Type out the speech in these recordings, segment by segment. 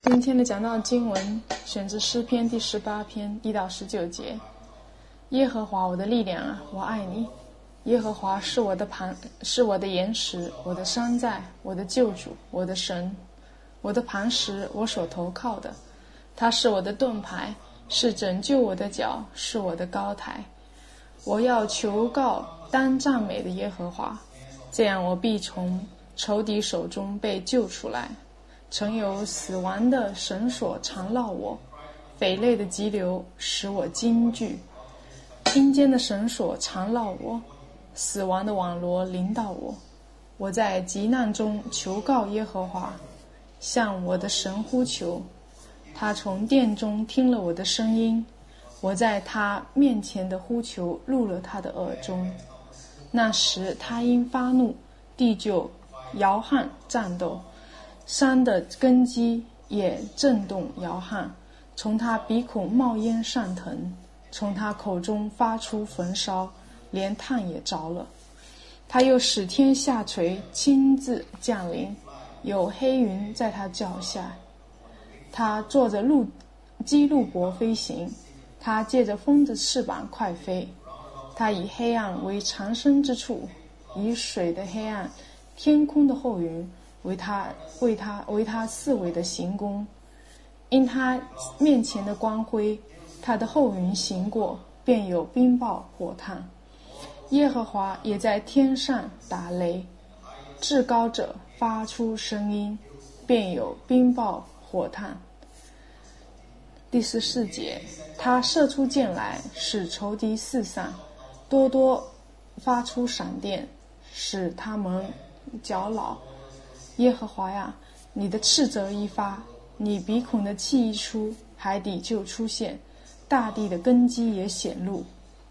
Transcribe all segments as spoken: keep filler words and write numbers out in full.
今天的讲道经文选自诗篇第十八篇一到十九节。耶和华我的力量啊，我爱你。耶和华是我的磐，是我的岩石，我的山寨，我的救主，我的神，我的磐石，我所投靠的。他是我的盾牌，是拯救我的脚，是我的高台。我要求告当赞美的耶和华，这样我必从仇敌手中被救出来。曾有死亡的绳索缠绕我，匪类的急流使我惊惧。阴间的绳索缠绕我，死亡的网罗临到我。我在急难中求告耶和华，向我的神呼求。他从殿中听了我的声音，我在他面前的呼求入了他的耳中。那时他因发怒，地就摇撼战斗，山的根基也震动摇撼，从他鼻孔冒烟上腾，从他口中发出焚烧，连炭也着了。他又使天下垂，亲自降临，有黑云在他脚下。他坐着鹿基路伯飞行，他借着风的翅膀快飞。他以黑暗为藏身之处，以水的黑暗、天空的厚云为他为他为他四围的行宫。因他面前的光辉，他的后云行过，便有冰雹火炭。耶和华也在天上打雷，至高者发出声音，便有冰雹火炭。第十四节，他射出箭来，使仇敌四散，多多发出闪电，使他们搅扰。耶和华呀，你的斥责一发，你鼻孔的气一出，海底就出现，大地的根基也显露。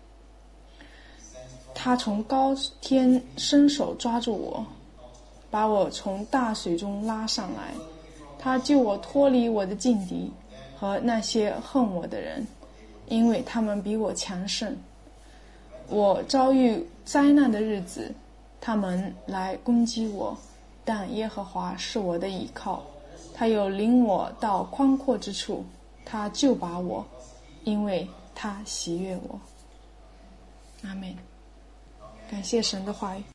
他从高天伸手抓住我，把我从大水中拉上来。他救我脱离我的劲敌和那些恨我的人，因为他们比我强盛。我遭遇灾难的日子，他们来攻击我，但耶和华是我的倚靠，他又领我到宽阔之处，他救拔我，因为他喜悦我。阿们。感谢神的话语。